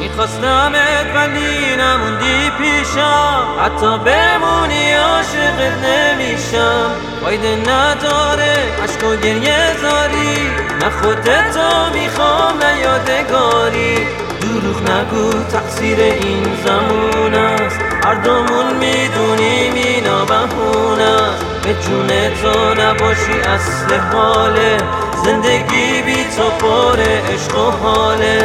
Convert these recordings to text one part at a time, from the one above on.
میخواستمت ولی نموندی پیشم، حتی بمونی عاشقت نمیشم. فایده نداره عشق و گریه زاری، نه خودتو میخوام نه یادگاری. دروغ نگو تقصیر این زمان است، هر دومون میدونیم اینا بهونه است. به جون تو نباشی اصل حاله، زندگی بی تو پر عشق و حاله.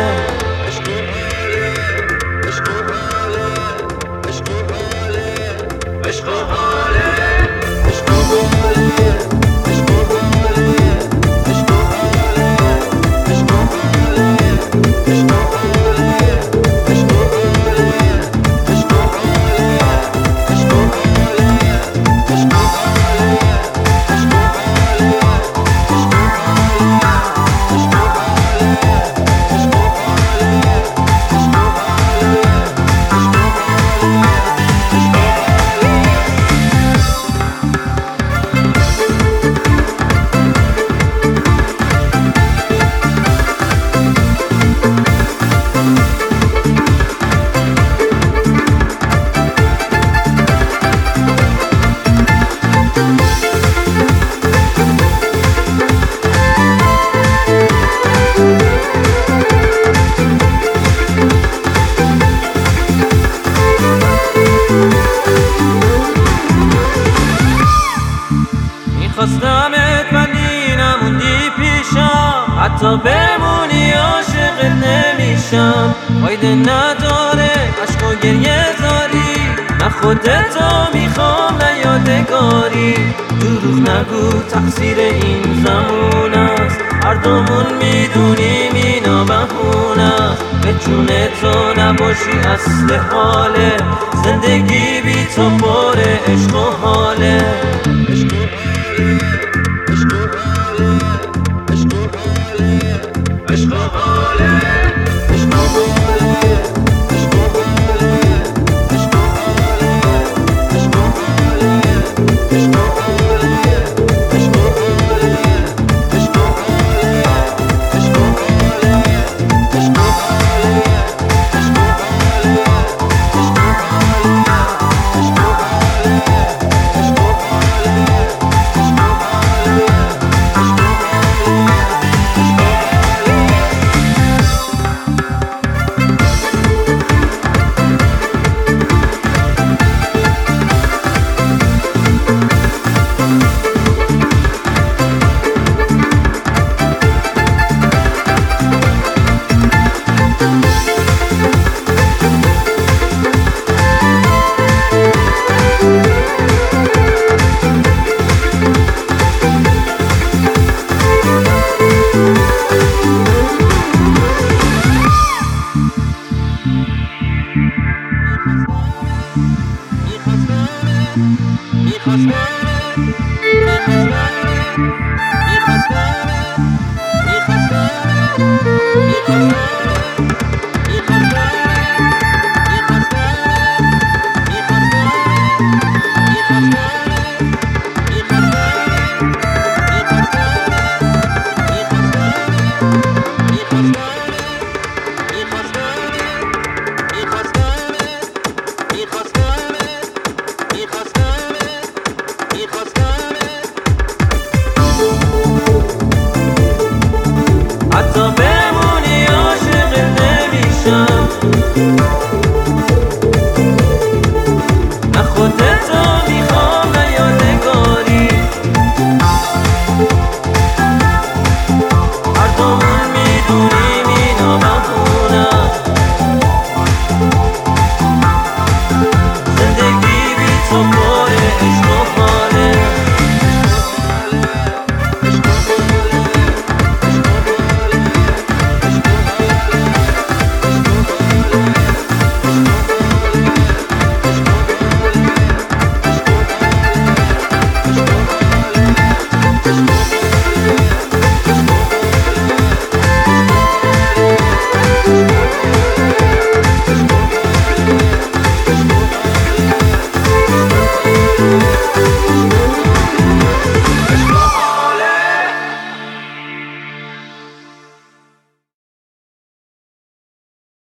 میخواستمت ولی نموندی پیشم، حتی بمونی عاشقت نمیشم. فایده نداره عشق و گریه زاری، نه خودتو میخوام نه یادگاری. دروغ نگو تقصیر این زمان است، هر دومون میدونیم اینا بهونه است. به جون تو نباشی اصل حاله، زندگی بی تو پر عشق و حاله. عشق و حاله